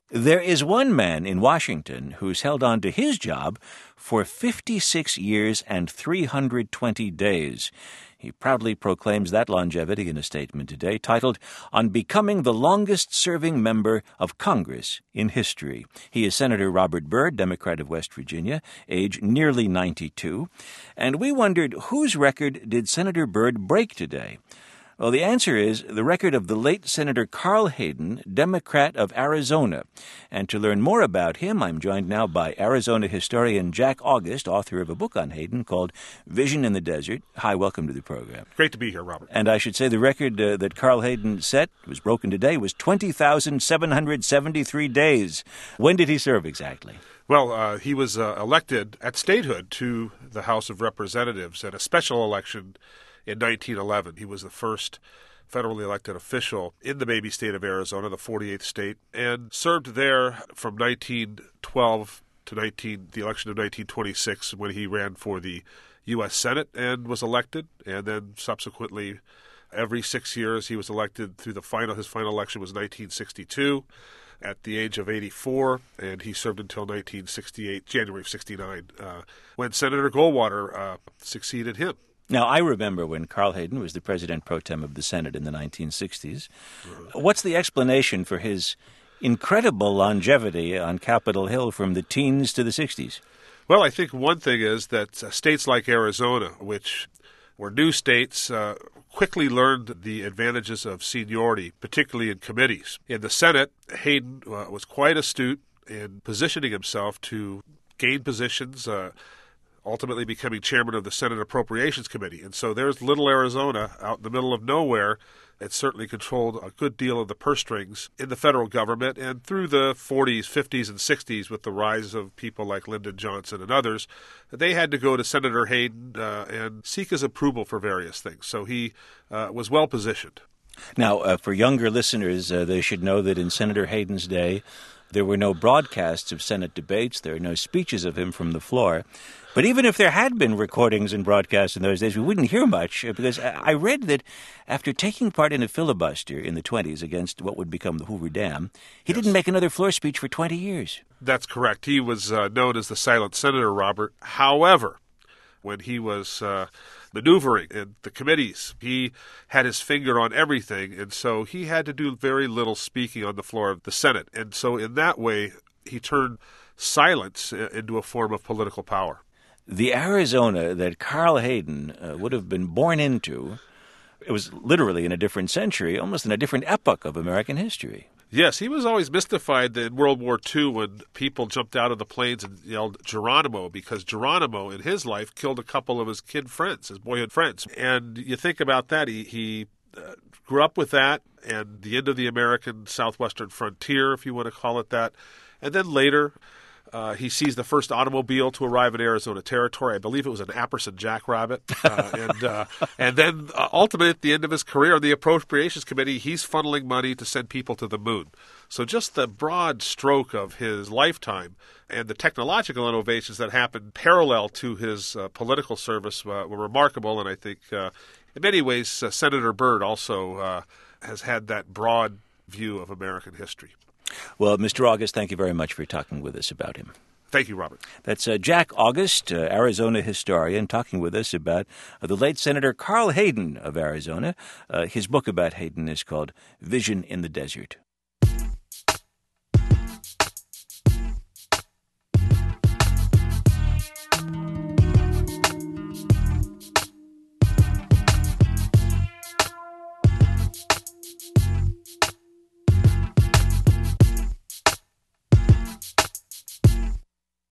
There is one man in Washington who's held on to his job for 56 years and 320 days. He proudly proclaims that longevity in a statement today titled, "On Becoming the Longest-Serving Member of Congress in History." He is Senator Robert Byrd, Democrat of West Virginia, age nearly 92. And we wondered, whose record did Senator Byrd break today? Well, the answer is the record of the late Senator Carl Hayden, Democrat of Arizona. And to learn more about him, I'm joined now by Arizona historian Jack August, author of a book on Hayden called Vision in the Desert. Hi, welcome to the program. Great to be here, Robert. And I should say the record that Carl Hayden set, was broken today, was 20,773 days. When did he serve exactly? Well, he was elected at statehood to the House of Representatives at a special election in 1911. He was the first federally elected official in the baby state of Arizona, the 48th state, and served there from 1912 to the election of 1926 when he ran for the U.S. Senate and was elected. And then subsequently, every 6 years, he was elected through his final election was 1962 at the age of 84, and he served until 1968, January of 69, when Senator Goldwater succeeded him. Now, I remember when Carl Hayden was the president pro tem of the Senate in the 1960s. What's the explanation for his incredible longevity on Capitol Hill from the teens to the 60s? Well, I think one thing is that states like Arizona, which were new states, quickly learned the advantages of seniority, particularly in committees. In the Senate, Hayden was quite astute in positioning himself to gain positions, ultimately becoming chairman of the Senate Appropriations Committee. And so there's little Arizona out in the middle of nowhere. It certainly controlled a good deal of the purse strings in the federal government. And through the 40s, 50s, and 60s, with the rise of people like Lyndon Johnson and others, they had to go to Senator Hayden and seek his approval for various things. So he was well positioned. Now, for younger listeners, they should know that in Senator Hayden's day, there were no broadcasts of Senate debates. There are no speeches of him from the floor. But even if there had been recordings and broadcasts in those days, we wouldn't hear much, because I read that after taking part in a filibuster in the 20s against what would become the Hoover Dam, he didn't make another floor speech for 20 years. That's correct. He was known as the silent senator, Robert. However, when he was maneuvering in the committees, he had his finger on everything, and so he had to do very little speaking on the floor of the Senate. And so in that way, he turned silence into a form of political power. The Arizona that Carl Hayden would have been born into, it was literally in a different century, almost in a different epoch of American history. Yes, he was always mystified in World War II when people jumped out of the planes and yelled Geronimo, because Geronimo in his life killed a couple of his boyhood friends. And you think about that, he grew up with that and the end of the American southwestern frontier, if you want to call it that. And then later, he sees the first automobile to arrive in Arizona territory. I believe it was an Apperson Jackrabbit. And then ultimately at the end of his career on the Appropriations Committee, he's funneling money to send people to the moon. So just the broad stroke of his lifetime and the technological innovations that happened parallel to his political service were remarkable. And I think in many ways, Senator Byrd also has had that broad view of American history. Well, Mr. August, thank you very much for talking with us about him. Thank you, Robert. That's Jack August, Arizona historian, talking with us about the late Senator Carl Hayden of Arizona. His book about Hayden is called Vision in the Desert.